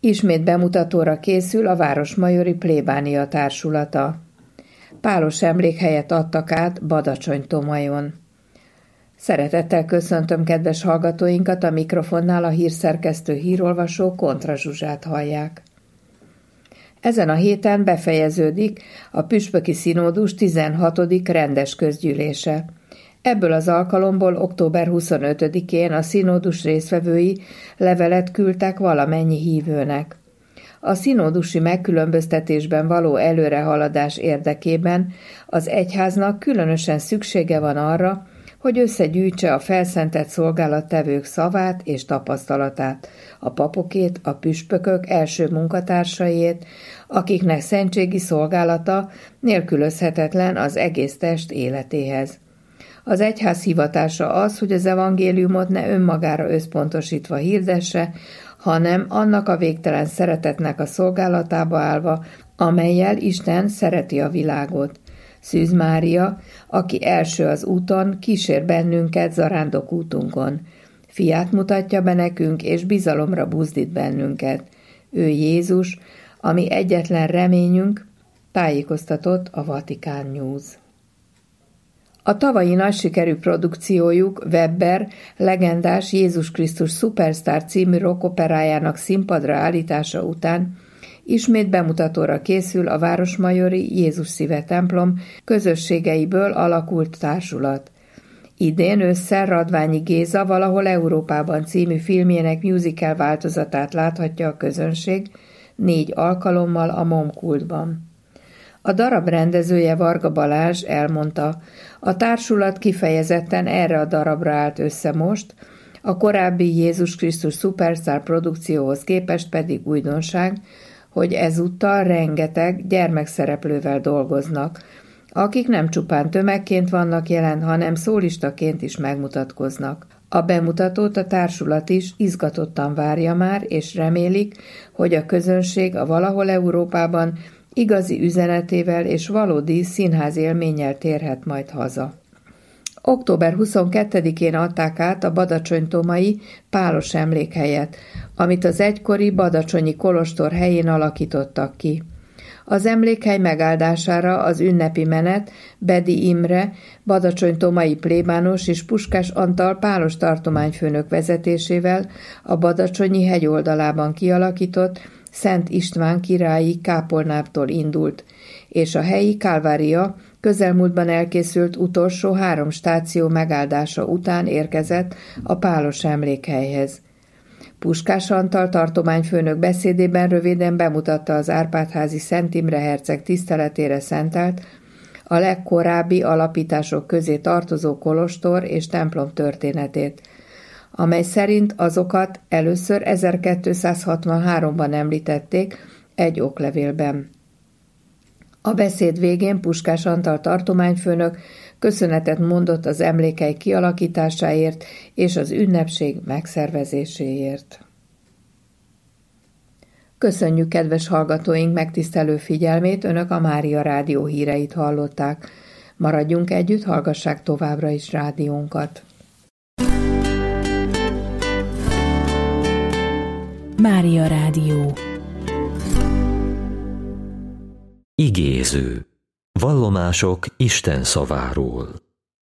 Ismét bemutatóra készül a Városmajori Plébánia Társulata. Pálos emlékhelyet adtak át Badacsony-Tomajon. Szeretettel köszöntöm kedves hallgatóinkat, a mikrofonnál a hírszerkesztő hírolvasó Kontra Zsuzsát hallják. Ezen a héten befejeződik a püspöki színódus 16. rendes közgyűlése. Ebből az alkalomból október 25-én a színódus résztvevői levelet küldtek valamennyi hívőnek. A színódusi megkülönböztetésben való előrehaladás érdekében az egyháznak különösen szüksége van arra, hogy összegyűjtse a felszentett szolgálattevők szavát és tapasztalatát, a papokét, a püspökök első munkatársaiét, akiknek szentségi szolgálata nélkülözhetetlen az egész test életéhez. Az egyház hivatása az, hogy az evangéliumot ne önmagára összpontosítva hirdesse, hanem annak a végtelen szeretetnek a szolgálatába állva, amellyel Isten szereti a világot. Szűz Mária, aki első az úton, kísér bennünket zarándok útunkon. Fiát mutatja be nekünk, és bizalomra buzdít bennünket. Ő Jézus, ami egyetlen reményünk, tájékoztatott a Vatikán News. A tavalyi nagy sikerű produkciójuk Webber legendás Jézus Krisztus Superstar című rockoperájának színpadra állítása után ismét bemutatóra készül a Városmajori Jézus Szíve templom közösségeiből alakult társulat. Idén ősszel Radványi Géza Valahol Európában című filmjének musical változatát láthatja a közönség 4 alkalommal a Momkultban. A darab rendezője Varga Balázs elmondta, a társulat kifejezetten erre a darabra állt össze most, a korábbi Jézus Krisztus Superstar produkcióhoz képest pedig újdonság, hogy ezúttal rengeteg gyermekszereplővel dolgoznak, akik nem csupán tömegként vannak jelen, hanem szólistaként is megmutatkoznak. A bemutatót a társulat is izgatottan várja már, és remélik, hogy a közönség a Valahol Európában igazi üzenetével és valódi színház élménnyel térhet majd haza. Október 22-én adták át a badacsony-tomai Pálos emlékhelyet, amit az egykori badacsonyi kolostor helyén alakítottak ki. Az emlékhely megáldására az ünnepi menet Bedi Imre, badacsony-tomai plébános és Puskás Antal Pálos tartományfőnök vezetésével a badacsonyi hegyoldalában kialakított Szent István királyi kápolnától indult, és a helyi Kálvária közelmúltban elkészült utolsó 3 stáció megáldása után érkezett a Pálos emlékhelyhez. Puskás Antal tartományfőnök beszédében röviden bemutatta az Árpád-házi Szent Imre herceg tiszteletére szentelt, a legkorábbi alapítások közé tartozó kolostor és templom történetét, amely szerint azokat először 1263-ban említették egy oklevélben. A beszéd végén Puskás Antal tartományfőnök köszönetet mondott az emlékhely kialakításáért és az ünnepség megszervezéséért. Köszönjük kedves hallgatóink megtisztelő figyelmét, Önök a Mária Rádió híreit hallották. Maradjunk együtt, hallgassák továbbra is rádiónkat. Mária Rádió. Igéző. Vallomások Isten szaváról.